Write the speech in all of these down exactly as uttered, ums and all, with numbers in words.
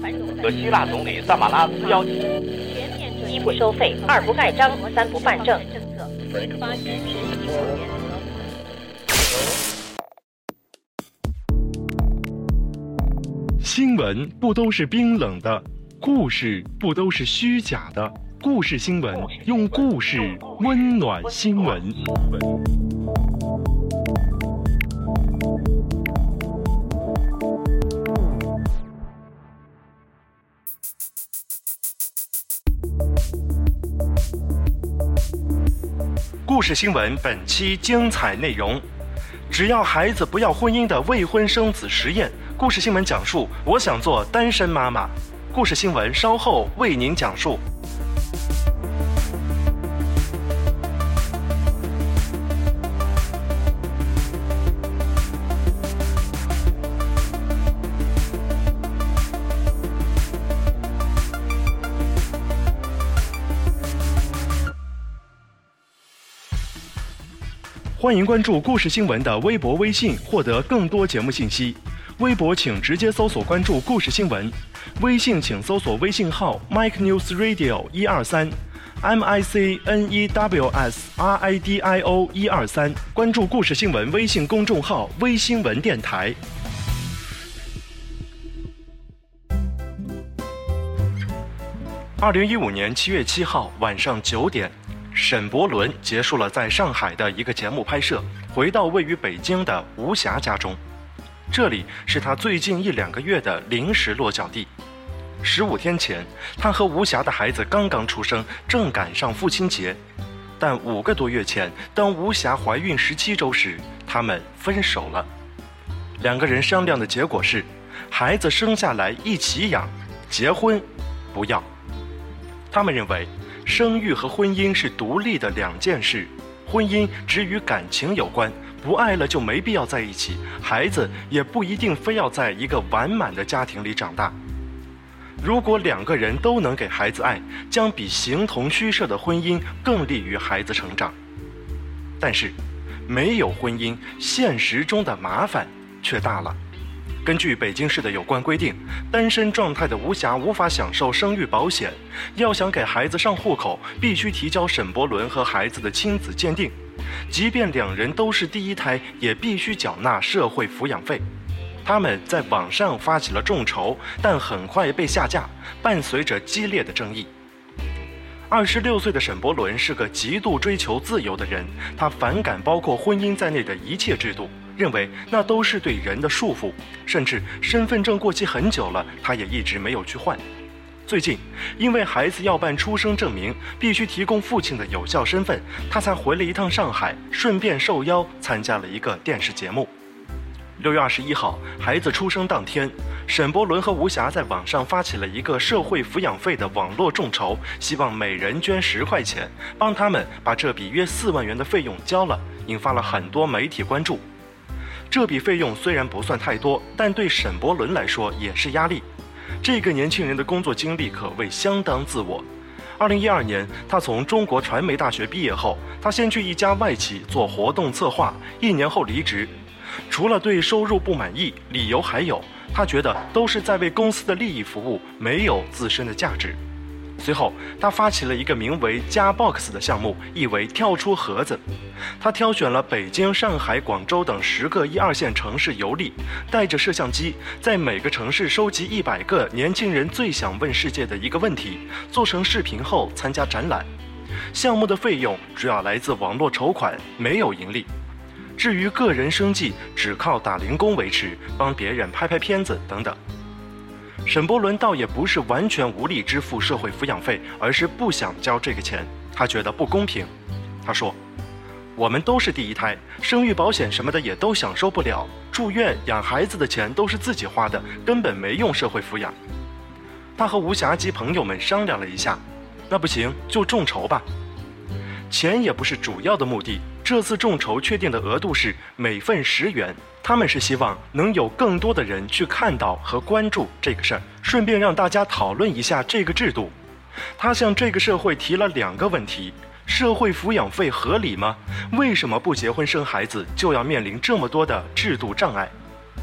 和希腊总理萨马拉斯要求一不收费，二不盖章，三不办证。 新闻不都是冰冷的，故事不都是虚假的。故事新闻，用故事温暖新闻。故事新闻本期精彩内容：只要孩子不要婚姻的未婚生子实验。故事新闻讲述：我想做单身妈妈。故事新闻稍后为您讲述。欢迎关注故事新闻的微博、微信，获得更多节目信息。微博请直接搜索关注故事新闻，微信请搜索微信号 Mike News Radio 一二三 M I C N E W S R I D I O 一二三，关注故事新闻微信公众号微新闻电台。二零一五年七月七号晚上九点。沈伯伦结束了在上海的一个节目拍摄，回到位于北京的吴霞家中。这里是他最近一两个月的临时落脚地。十五天前，他和吴霞的孩子刚刚出生，正赶上父亲节。但五个多月前，当吴霞怀孕十七周时，他们分手了。两个人商量的结果是，孩子生下来一起养，结婚不要。他们认为生育和婚姻是独立的两件事，婚姻只与感情有关，不爱了就没必要在一起，孩子也不一定非要在一个完满的家庭里长大。如果两个人都能给孩子爱，将比形同虚设的婚姻更利于孩子成长。但是，没有婚姻，现实中的麻烦却大了。根据北京市的有关规定，单身状态的吴霞无法享受生育保险，要想给孩子上户口，必须提交沈伯伦和孩子的亲子鉴定。即便两人都是第一胎，也必须缴纳社会抚养费。他们在网上发起了众筹，但很快被下架，伴随着激烈的争议。二十六岁的沈伯伦是个极度追求自由的人，他反感包括婚姻在内的一切制度，认为那都是对人的束缚，甚至身份证过期很久了，他也一直没有去换。最近，因为孩子要办出生证明，必须提供父亲的有效身份，他才回了一趟上海，顺便受邀参加了一个电视节目。六月二十一号，孩子出生当天，沈伯伦和吴霞在网上发起了一个社会抚养费的网络众筹，希望每人捐十块钱，帮他们把这笔约四万元的费用交了，引发了很多媒体关注。这笔费用虽然不算太多，但对沈伯伦来说也是压力。这个年轻人的工作经历可谓相当自我。二零一二年，他从中国传媒大学毕业后，他先去一家外企做活动策划，一年后离职。除了对收入不满意，理由还有，他觉得都是在为公司的利益服务，没有自身的价值。随后，他发起了一个名为“加 box” 的项目，意为跳出盒子。他挑选了北京、上海、广州等十个一二线城市游历，带着摄像机，在每个城市收集一百个年轻人最想问世界的一个问题，做成视频后参加展览。项目的费用主要来自网络筹款，没有盈利。至于个人生计，只靠打零工维持，帮别人拍拍片子等等。沈伯伦倒也不是完全无力支付社会抚养费，而是不想交这个钱，他觉得不公平。他说：“我们都是第一胎，生育保险什么的也都享受不了，住院养孩子的钱都是自己花的，根本没用社会抚养。”他和吴霞及朋友们商量了一下，那不行就众筹吧。钱也不是主要的目的，这次众筹确定的额度是每份十元。他们是希望能有更多的人去看到和关注这个事儿，顺便让大家讨论一下这个制度。他向这个社会提了两个问题：社会抚养费合理吗？为什么不结婚生孩子就要面临这么多的制度障碍？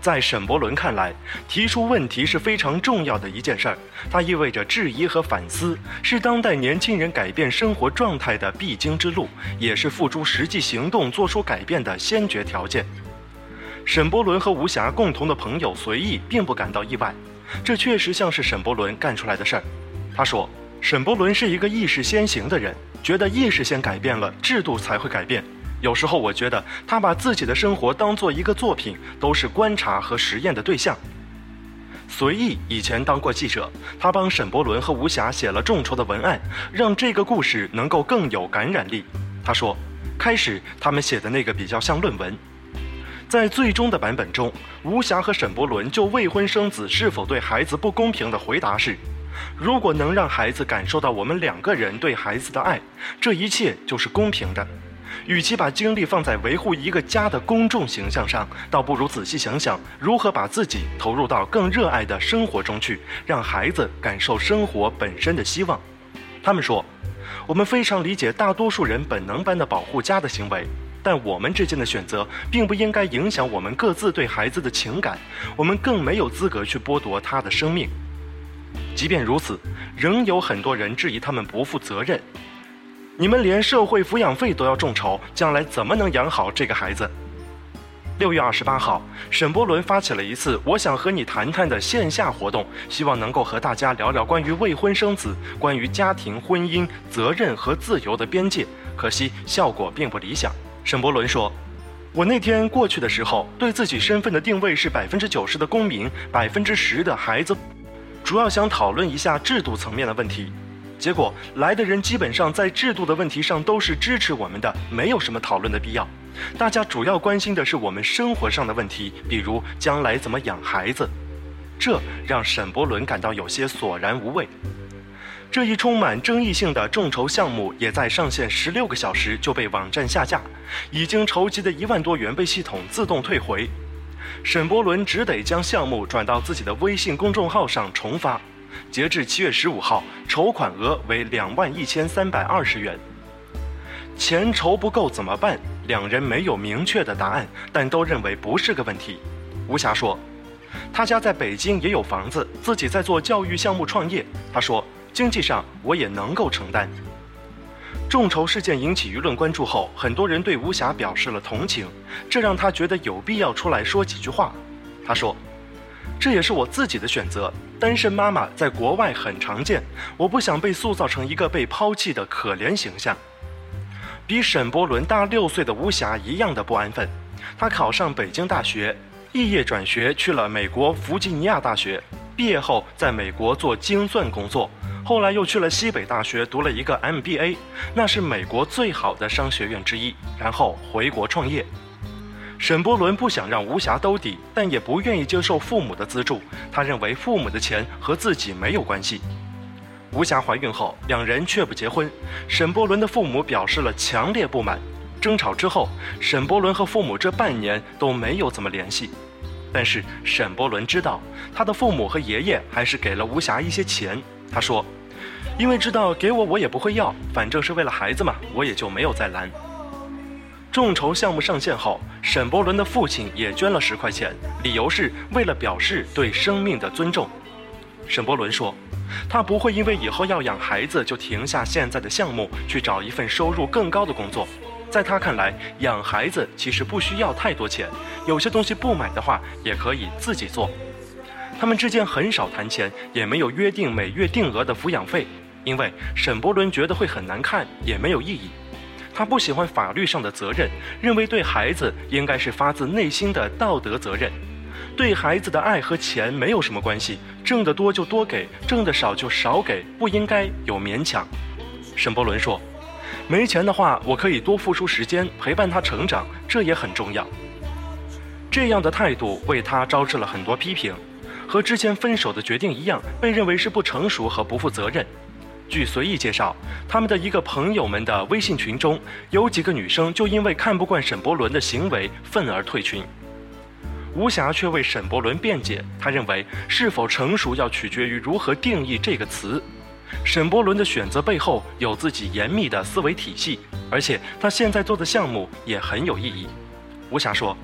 在沈伯伦看来，提出问题是非常重要的一件事儿，它意味着质疑和反思，是当代年轻人改变生活状态的必经之路，也是付诸实际行动做出改变的先决条件。沈伯伦和吴霞共同的朋友随意并不感到意外，这确实像是沈伯伦干出来的事儿。他说，沈伯伦是一个意识先行的人，觉得意识先改变了，制度才会改变。有时候我觉得他把自己的生活当作一个作品，都是观察和实验的对象。随意以前当过记者，他帮沈伯伦和吴霞写了众筹的文案，让这个故事能够更有感染力。他说，开始他们写的那个比较像论文。在最终的版本中，吴霞和沈伯伦就未婚生子是否对孩子不公平的回答是，如果能让孩子感受到我们两个人对孩子的爱，这一切就是公平的。与其把精力放在维护一个家的公众形象上，倒不如仔细想想如何把自己投入到更热爱的生活中去，让孩子感受生活本身的希望。他们说，我们非常理解大多数人本能般的保护家的行为，但我们之间的选择并不应该影响我们各自对孩子的情感，我们更没有资格去剥夺他的生命。即便如此，仍有很多人质疑他们不负责任。你们连社会抚养费都要众筹，将来怎么能养好这个孩子？六月二十八号，沈伯伦发起了一次我想和你谈谈的线下活动，希望能够和大家聊聊关于未婚生子、关于家庭、婚姻、责任和自由的边界。可惜效果并不理想。沈伯伦说，我那天过去的时候，对自己身份的定位是百分之九十的公民，百分之十的孩子，主要想讨论一下制度层面的问题。结果来的人基本上在制度的问题上都是支持我们的，没有什么讨论的必要。大家主要关心的是我们生活上的问题，比如将来怎么养孩子。这让沈伯伦感到有些索然无味。这一充满争议性的众筹项目也在上线十六个小时就被网站下架，已经筹集的一万多元被系统自动退回。沈伯伦只得将项目转到自己的微信公众号上重发。截至七月十五号，筹款额为两万一千三百二十元。钱筹不够怎么办？两人没有明确的答案，但都认为不是个问题。吴霞说，他家在北京也有房子，自己在做教育项目创业。他说，经济上我也能够承担。众筹事件引起舆论关注后，很多人对吴霞表示了同情，这让他觉得有必要出来说几句话。他说，这也是我自己的选择，单身妈妈在国外很常见，我不想被塑造成一个被抛弃的可怜形象。比沈伯伦大六岁的吴霞一样的不安分，她考上北京大学，肄业转学去了美国弗吉尼亚大学，毕业后在美国做精算工作，后来又去了西北大学读了一个 M B A， 那是美国最好的商学院之一，然后回国创业。沈伯伦不想让吴霞兜底，但也不愿意接受父母的资助，他认为父母的钱和自己没有关系。吴霞怀孕后，两人却不结婚，沈伯伦的父母表示了强烈不满。争吵之后，沈伯伦和父母这半年都没有怎么联系。但是沈伯伦知道，他的父母和爷爷还是给了吴霞一些钱。他说，因为知道给我我也不会要，反正是为了孩子嘛，我也就没有再拦。众筹项目上线后，沈伯伦的父亲也捐了十块钱，理由是为了表示对生命的尊重。沈伯伦说，他不会因为以后要养孩子就停下现在的项目，去找一份收入更高的工作。在他看来，养孩子其实不需要太多钱，有些东西不买的话也可以自己做。他们之间很少谈钱，也没有约定每月定额的抚养费，因为沈伯伦觉得会很难看，也没有意义。他不喜欢法律上的责任，认为对孩子应该是发自内心的道德责任。对孩子的爱和钱没有什么关系，挣得多就多给，挣得少就少给，不应该有勉强。沈伯伦说，没钱的话，我可以多付出时间陪伴他成长，这也很重要。这样的态度为他招致了很多批评，和之前分手的决定一样，被认为是不成熟和不负责任。据随意介绍，他们的一个朋友们的微信群中，有几个女生就因为看不惯沈伯伦的行为愤而退群。吴霞却为沈伯伦辩解，他认为是否成熟要取决于如何定义这个词。沈伯伦的选择背后有自己严密的思维体系，而且他现在做的项目也很有意义。吴霞说，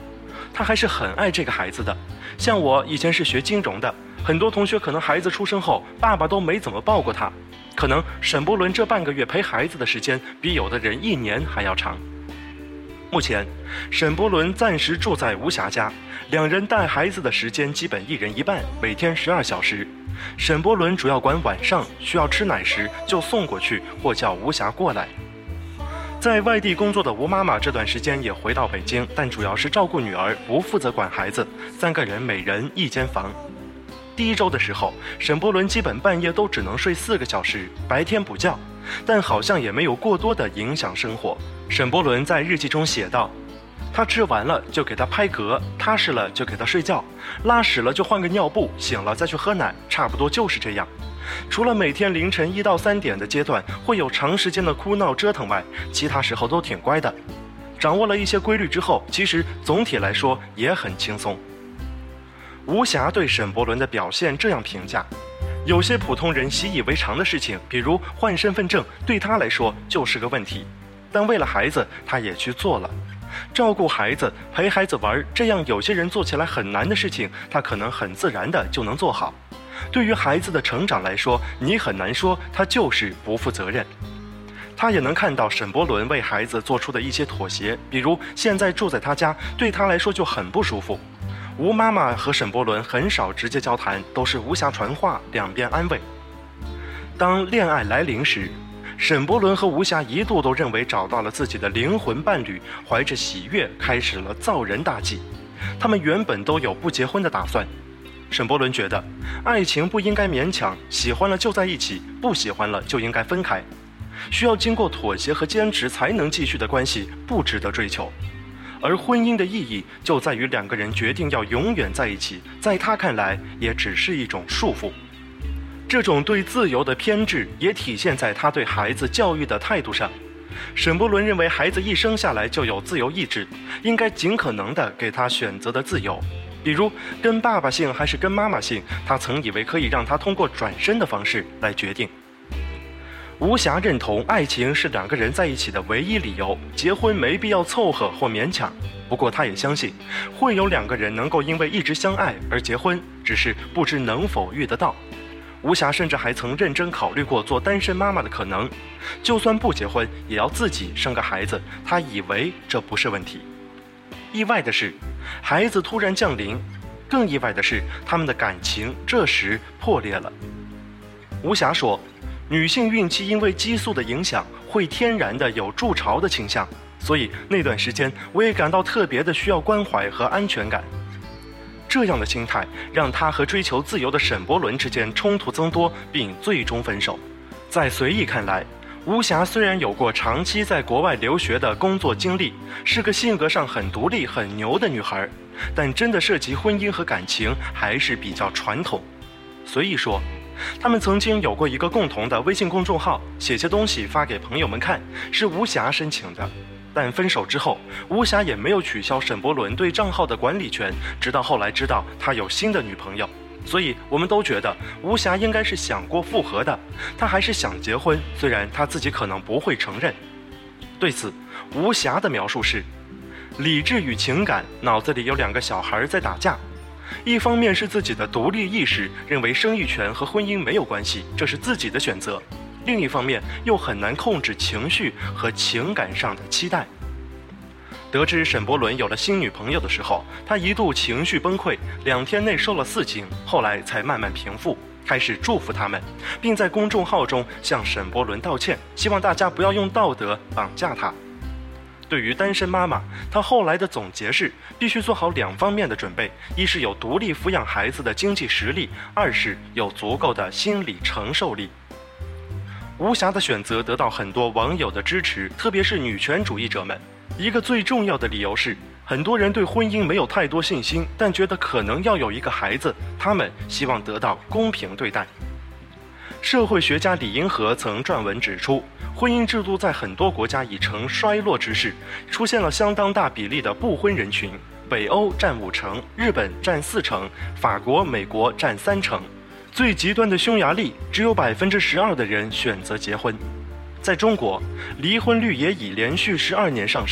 他还是很爱这个孩子的。像我以前是学金融的，很多同学可能孩子出生后，爸爸都没怎么抱过他。可能沈伯伦这半个月陪孩子的时间，比有的人一年还要长。目前，沈伯伦暂时住在吴霞家，两人带孩子的时间基本一人一半，每天十二小时。沈伯伦主要管晚上，需要吃奶时就送过去，或叫吴霞过来。在外地工作的吴妈妈这段时间也回到北京，但主要是照顾女儿，不负责管孩子，三个人每人一间房。第一周的时候，沈伯伦基本半夜都只能睡四个小时，白天补觉，但好像也没有过多的影响生活。沈伯伦在日记中写道，他吃完了就给他拍嗝，踏实了就给他睡觉，拉屎了就换个尿布，醒了再去喝奶，差不多就是这样。除了每天凌晨一到三点的阶段会有长时间的哭闹折腾外，其他时候都挺乖的。掌握了一些规律之后，其实总体来说也很轻松。吴霞对沈伯伦的表现这样评价，有些普通人习以为常的事情，比如换身份证，对他来说就是个问题，但为了孩子他也去做了。照顾孩子，陪孩子玩，这样有些人做起来很难的事情，他可能很自然的就能做好。对于孩子的成长来说，你很难说他就是不负责任。他也能看到沈伯伦为孩子做出的一些妥协，比如现在住在他家，对他来说就很不舒服。吴妈妈和沈伯伦很少直接交谈，都是吴霞传话，两边安慰。当恋爱来临时，沈伯伦和吴霞一度都认为找到了自己的灵魂伴侣，怀着喜悦开始了造人大计。他们原本都有不结婚的打算。沈伯伦觉得，爱情不应该勉强，喜欢了就在一起，不喜欢了就应该分开。需要经过妥协和坚持才能继续的关系，不值得追求。而婚姻的意义就在于两个人决定要永远在一起，在他看来也只是一种束缚。这种对自由的偏执也体现在他对孩子教育的态度上。沈伯伦认为孩子一生下来就有自由意志，应该尽可能的给他选择的自由，比如跟爸爸姓还是跟妈妈姓，他曾以为可以让他通过转身的方式来决定。吴霞认同爱情是两个人在一起的唯一理由，结婚没必要凑合或勉强。不过他也相信，会有两个人能够因为一直相爱而结婚，只是不知能否遇得到。吴霞甚至还曾认真考虑过做单身妈妈的可能，就算不结婚，也要自己生个孩子，她以为这不是问题。意外的是，孩子突然降临，更意外的是，他们的感情这时破裂了。吴霞说，女性孕期因为激素的影响，会天然的有筑巢的倾向，所以那段时间我也感到特别的需要关怀和安全感。这样的心态让她和追求自由的沈伯伦之间冲突增多，并最终分手。在随意看来，吴霞虽然有过长期在国外留学的工作经历，是个性格上很独立很牛的女孩，但真的涉及婚姻和感情还是比较传统。所以说，他们曾经有过一个共同的微信公众号，写些东西发给朋友们看，是吴霞申请的。但分手之后，吴霞也没有取消沈伯伦对账号的管理权，直到后来知道他有新的女朋友。所以我们都觉得吴霞应该是想过复合的，她还是想结婚，虽然她自己可能不会承认。对此，吴霞的描述是：理智与情感脑子里有两个小孩在打架，一方面是自己的独立意识，认为生育权和婚姻没有关系，这是自己的选择；另一方面又很难控制情绪和情感上的期待。得知沈伯伦有了新女朋友的时候，他一度情绪崩溃，两天内瘦了四斤，后来才慢慢平复，开始祝福他们，并在公众号中向沈伯伦道歉，希望大家不要用道德绑架他。对于单身妈妈，她后来的总结是：必须做好两方面的准备，一是有独立抚养孩子的经济实力，二是有足够的心理承受力。吴霞的选择得到很多网友的支持，特别是女权主义者们。一个最重要的理由是，很多人对婚姻没有太多信心，但觉得可能要有一个孩子，他们希望得到公平对待。社会学家李银河曾撰文指出，婚姻制度在很多国家已呈衰落之势，出现了相当大比例的不婚人群，北欧占五成，日本占四成，法国、美国占三成，最极端的匈牙利只有百分之十二的人选择结婚。在中国，离婚率也已连续十二年上升，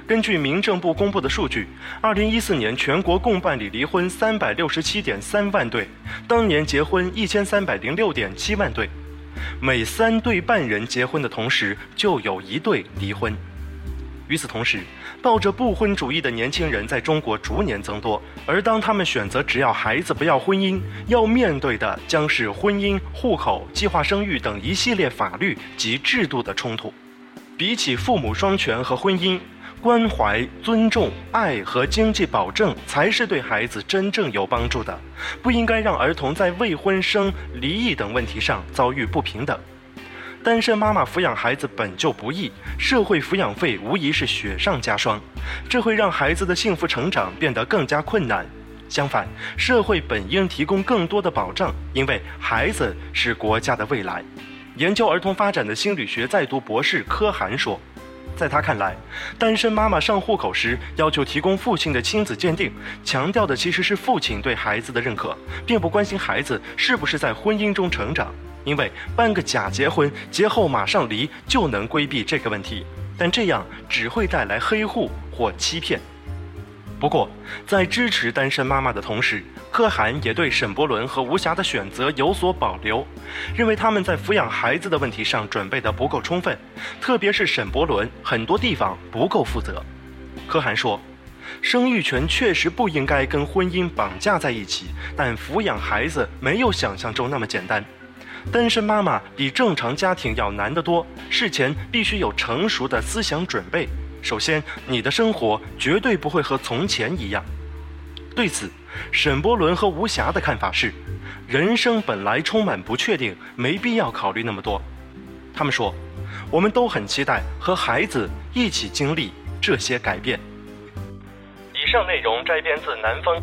根据民政部公布的数据，二零一四年全国共办理离婚三百六十七点三万对，当年结婚一千三百零六点七万对，每三对半人结婚的同时，就有一对离婚。与此同时，抱着不婚主义的年轻人在中国逐年增多，而当他们选择只要孩子不要婚姻，要面对的将是婚姻、户口、计划生育等一系列法律及制度的冲突。比起父母双全和婚姻，关怀、尊重、爱和经济保证才是对孩子真正有帮助的，不应该让儿童在未婚生、离异等问题上遭遇不平等。单身妈妈抚养孩子本就不易，社会抚养费无疑是雪上加霜，这会让孩子的幸福成长变得更加困难。相反，社会本应提供更多的保障，因为孩子是国家的未来。研究儿童发展的心理学在读博士柯涵说，在他看来，单身妈妈上户口时要求提供父亲的亲子鉴定，强调的其实是父亲对孩子的认可，并不关心孩子是不是在婚姻中成长。因为办个假结婚，结后马上离就能规避这个问题，但这样只会带来黑户或欺骗。不过，在支持单身妈妈的同时，柯涵也对沈伯伦和吴霞的选择有所保留，认为他们在抚养孩子的问题上准备得不够充分，特别是沈伯伦很多地方不够负责。柯涵说，生育权确实不应该跟婚姻绑架在一起，但抚养孩子没有想象中那么简单。单身妈妈比正常家庭要难得多，事前必须有成熟的思想准备。首先，你的生活绝对不会和从前一样。对此，沈伯伦和吴霞的看法是，人生本来充满不确定，没必要考虑那么多。他们说，我们都很期待和孩子一起经历这些改变。以上内容摘编自南方。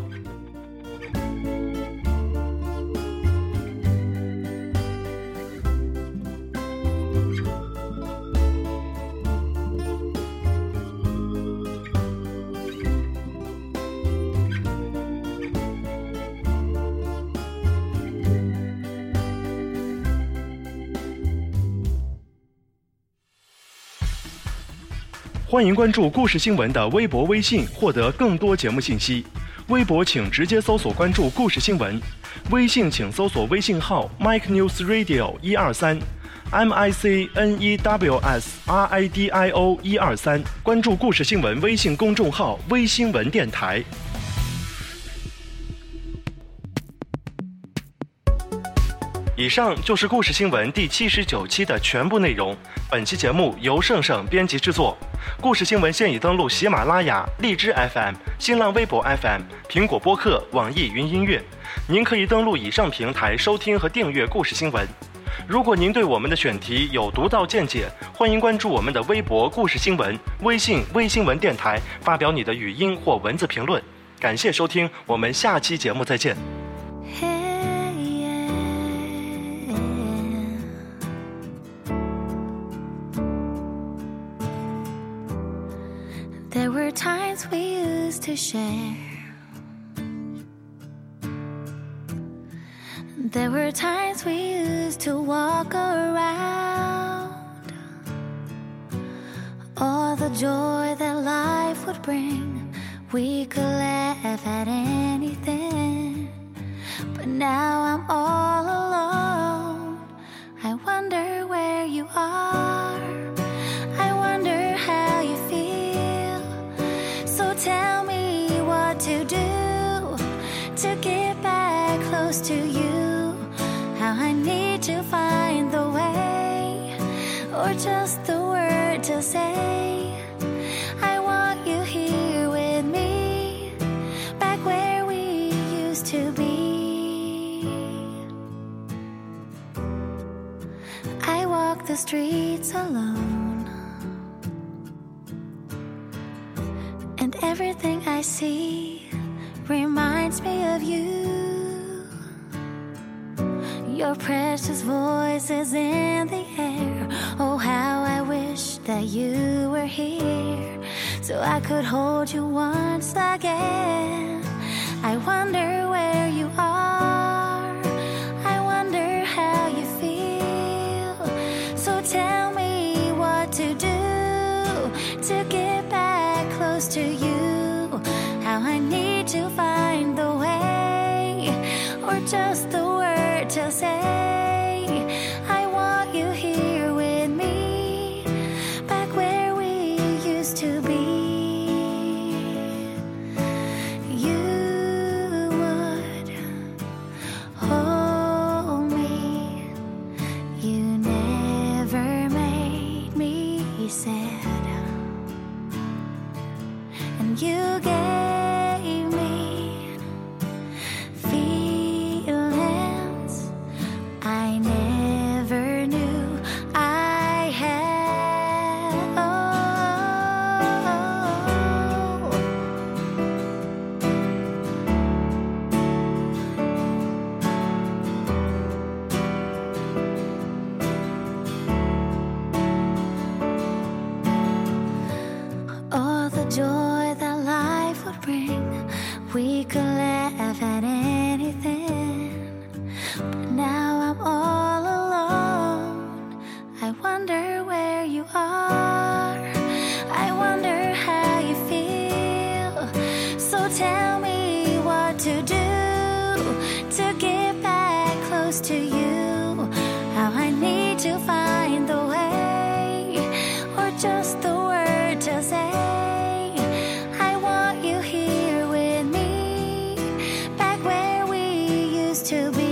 欢迎关注故事新闻的微博、微信，获得更多节目信息。微博请直接搜索关注故事新闻，微信请搜索微信号 Mike News Radio 一二三 M I C N E W S R I D I O 一二三，关注故事新闻微信公众号微新闻电台。以上就是故事新闻第七十九期的全部内容。本期节目由盛盛编辑制作。故事新闻现已登录喜马拉雅、荔枝 F M、新浪微博 F M、苹果播客、网易云音乐。您可以登录以上平台收听和订阅故事新闻。如果您对我们的选题有独到见解，欢迎关注我们的微博故事新闻、微信微新闻电台，发表你的语音或文字评论。感谢收听，我们下期节目再见。 There were times we used to share. There were times we used to walk around. All the joy that life would bring, we could laugh at anything. But now I'm all alone. I wonder where you are. I wonder how you feel. So tell me what to do to get back close to you. How I need to find the way, or just the word to say. I want you here with me, back where we used to be. I walk the streets alone, and everything I see reminds me of you. Your precious voice is in the air. Oh, how I wish that you were here, so I could hold you once again. I wonder where you are. I wonder how you feel. So tell me what to do to get back close just the word to say I want you here with me, back where we used to be. You would hold me, you never made me sad, and you gave me feelings I never knew I had. Oh, the joy that life would bring, we could laugh at anything, but now I'm all alone. I wonder where you are, I wonder how you feel, so tell me what to do to get back close to you, how I need to find the way, or just the word to say I want you here with me, back where we used to be.